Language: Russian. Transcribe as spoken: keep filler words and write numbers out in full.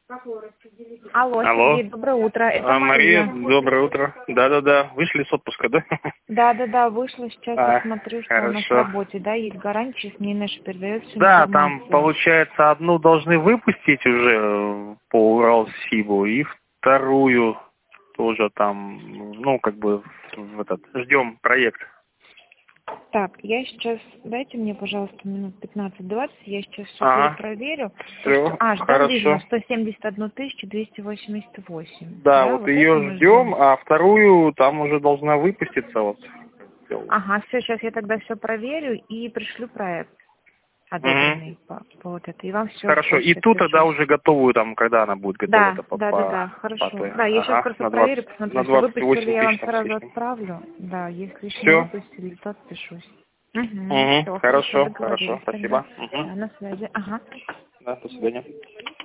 Алло, Алло. Сергей, доброе утро. Это А, Мария, Мария. доброе утро. Да-да-да, вышли с отпуска, да? Да, да, да, вышла сейчас, А, я смотрю, что у нас в хорошо. работе, да, есть гарантия, с ней наша передает всю Да, там, информацию. получается, одну должны выпустить уже э, по Уралсибу, и вторую тоже там, ну, как бы, в этот, ждем проект. Так, я сейчас, дайте мне, пожалуйста, минут пятнадцать-двадцать, я сейчас все Ага, перепроверю. То, все, что, а, ждем, видимо, хорошо. сто семьдесят одну тысячу двести восемьдесят восемь, Да, да, вот вот это ее мы ждем, ждем. а вторую там уже должна выпуститься, вот. Ага, все, сейчас я тогда все проверю и пришлю проект Угу. одобренный по, по вот это, и вам все в Хорошо, и почте ту тогда отпишу. уже готовую, там, когда она будет Да, готова-то по, да, да, по, да, по хорошо. той? Да, я сейчас Ага, просто на двадцать, проверю, посмотрю, на если двадцать выпустили, восемь я вам тысяч там с сразу лишним. отправлю. Да, если еще не Все. выпустили, то отпишусь. Угу, Угу, все, хорошо, хорошо, хорошо, договорились тогда. спасибо. Угу. Да, на связи. Ага. Да, до свидания.